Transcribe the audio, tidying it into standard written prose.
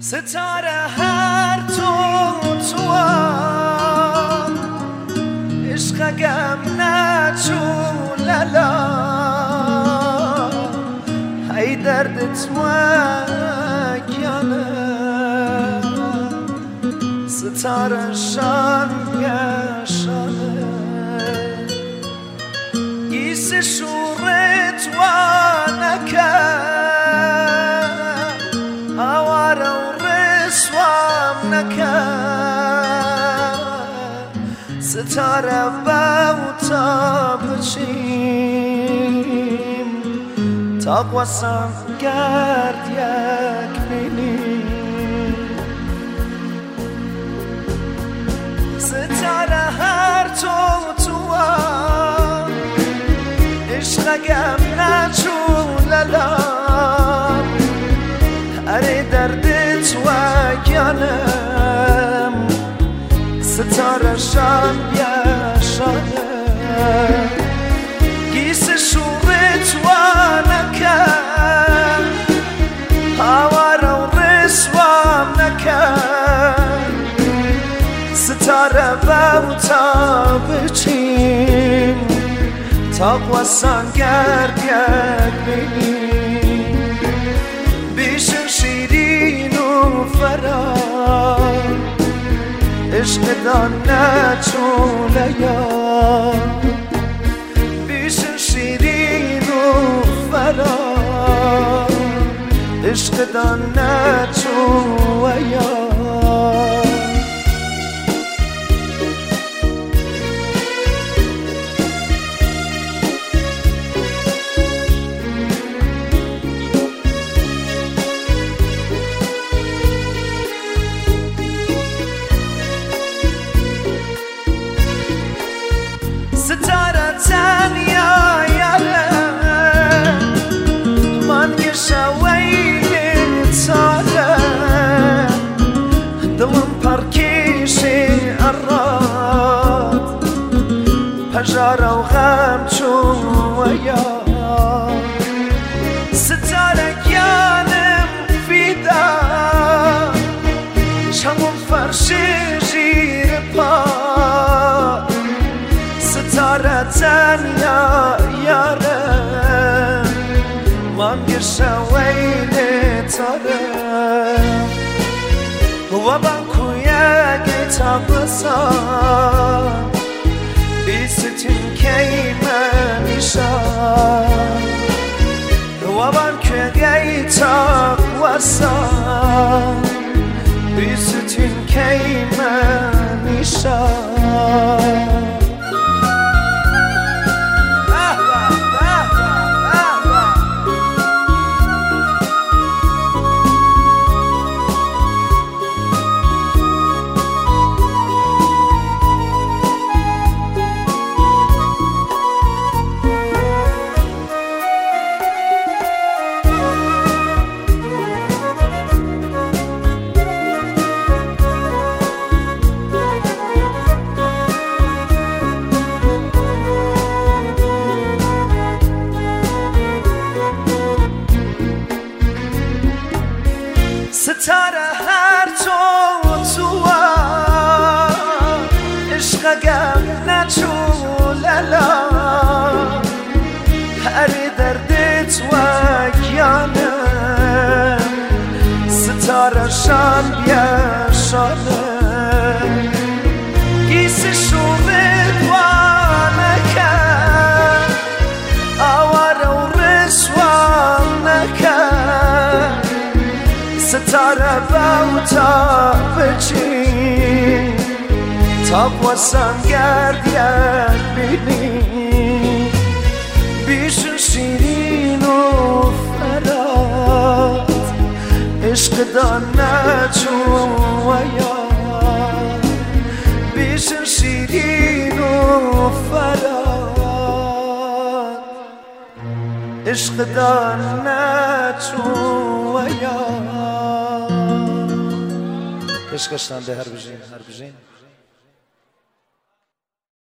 ستاره هر تو عشقم نچوللا های دردت وکیانه ستاره شان یشانه گیس شورت و نکن هواره و رسوام نکن ستاره تا بچیم تا قواسم گرد یک بینیم ستاره هر تو عشقم نچوللم اره دردت وکیانم ستاره شان یشانه گیس شورت و نکن هواره و رسوام نکن ستاره تا بچیم تا قواسم گرد یک بینیم بیشن شیرین و فرار عشق دان نچوله یا بیشن شیرین و فرار عشق دان نچوله یا ستاره تنیا یاره من گشوین تاره دلم پرکیشی اراد پجاره و غم چویا ستاره گیانم فیدا چمون فرشی جیر پا ستاره تنیا یاره من گشوین تاره و بانکویا گیتا بسان بیستین کی منیشان و بانکویا گیتا بسان بیستین کی منیشان ستاره هر تو عشقم نچوللا هر دردت وکیانم ستاره شان یشانه گیس شورت و نکن هواره و رسوام نکن ستاره تا بچیم تا قواسم گرد یک بینیم بیشن شیرین و فراد عشق دان نچویا بیشن شیرین و فراد عشق دان نچویا عشقشتن ده هر بجین